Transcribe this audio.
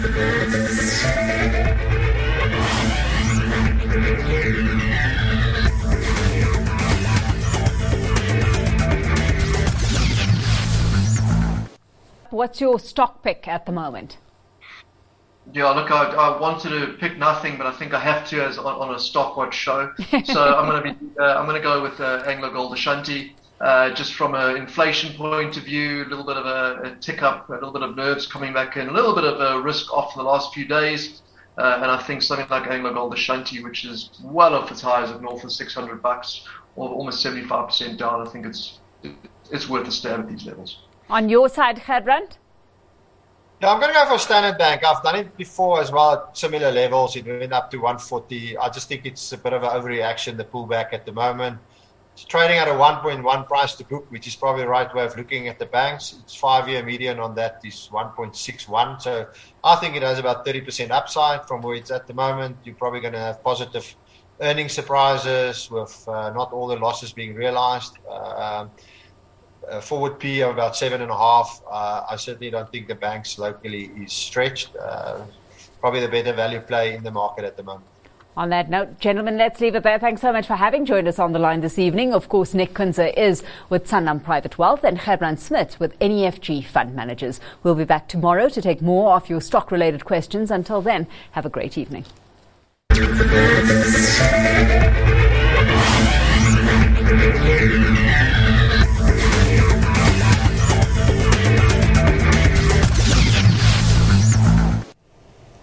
What's your stock pick at the moment? Yeah, look, I wanted to pick nothing, but I think I have to as on a Stockwatch show. So I'm going to go with AngloGold Ashanti. Just from an inflation point of view, a little bit of a tick up, a little bit of nerves coming back in, a little bit of a risk off in the last few days. And I think something like AngloGold Ashanti, which is well off its highs of north of $600, or almost 75% down, I think it's worth a stab at these levels. On your side, Gerbrand? Yeah, I'm going to go for Standard Bank. I've done it before as well at similar levels. It went up to 140. I just think it's a bit of an overreaction, the pullback at the moment. It's trading at a 1.1 price to book, which is probably the right way of looking at the banks. Its 5-year median on that is 1.61. So I think it has about 30% upside from where it's at the moment. You're probably going to have positive earning surprises with not all the losses being realized. Forward P of about 7.5. I certainly don't think the banks locally is stretched. Probably the better value play in the market at the moment. On that note, gentlemen, let's leave it there. Thanks so much for having joined us on the line this evening. Of course, Nick Kunze is with Sanlam Private Wealth and Gerbrand Smith with NEFG Fund Managers. We'll be back tomorrow to take more of your stock-related questions. Until then, have a great evening.